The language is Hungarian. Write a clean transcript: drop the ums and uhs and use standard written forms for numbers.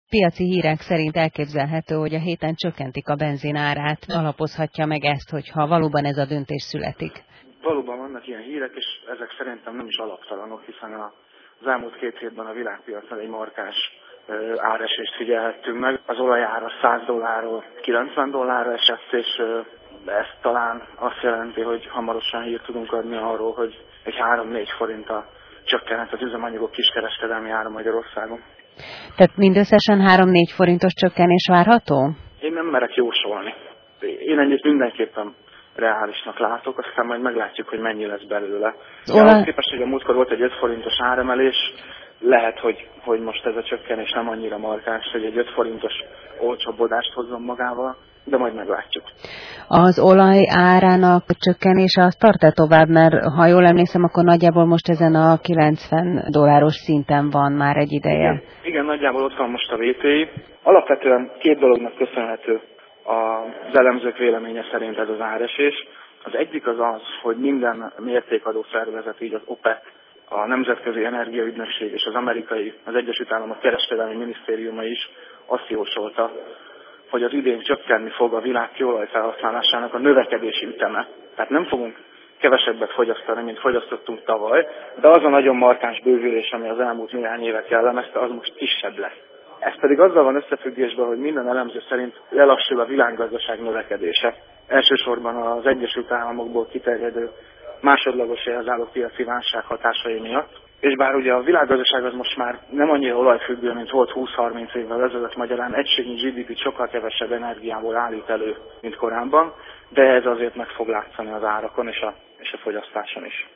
piaci hírek szerint elképzelhető, hogy a héten csökkentik a benzin árát. Alapozhatja meg ezt, hogyha valóban ez a döntés születik? Valóban vannak ilyen hírek, és ezek szerintem nem is alaptalanok, hiszen az elmúlt 2 hétben a világpiacon egy markáns áresést figyelhettünk meg. Az olajára $100-ról $90 esett, és ez talán azt jelenti, hogy hamarosan hírt tudunk adni arról, hogy egy 3-4 forinttal csökkenhet az üzemanyagok kiskereskedelmi ára Magyarországon. Tehát mindösszesen 3-4 forintos csökkenés várható? Én nem merek jósolni. Én ennyit mindenképpen reálisnak látok, aztán majd meglátjuk, hogy mennyi lesz belőle. Ahhoz képest, hogy a múltkor volt egy 5 forintos áremelés, lehet, hogy most ez a csökkenés nem annyira markáns, hogy egy 5 forintos olcsóbbodást hozzon magával, de majd meglátjuk. Az olaj árának csökkenése az tart-e tovább, mert ha jól emlékszem, akkor nagyjából most ezen a $90 szinten van már egy ideje. Igen, nagyjából ott van most a VTI. Alapvetően 2 dolognak köszönhető az elemzők véleménye szerint ez az áresés. Az egyik az, hogy minden mértékadó szervezet, így az OPEC, a Nemzetközi Energiaügynökség és az Egyesült Államok Kereskedelmi Minisztériuma is azt jósolta, hogy az idén csökkenni fog a világ kőolaj felhasználásának a növekedési üteme. Tehát nem fogunk kevesebbet fogyasztani, mint fogyasztottunk tavaly, de az a nagyon markáns bővülés, ami az elmúlt néhány évet jellemezte, az most kisebb lesz. Ez pedig azzal van összefüggésben, hogy minden elemző szerint lelassul a világgazdaság növekedése. Elsősorban az Egyesült Államokból kiterjedő másodlagos jelzálogpiaci válság hatásai miatt. És bár ugye a világgazdaság az most már nem annyira olajfüggő, mint volt 20-30 évvel ezelőtt, magyarán egységnyi GDP-t sokkal kevesebb energiából állít elő, mint korábban, de ez azért meg fog látszani az árakon és a fogyasztáson is.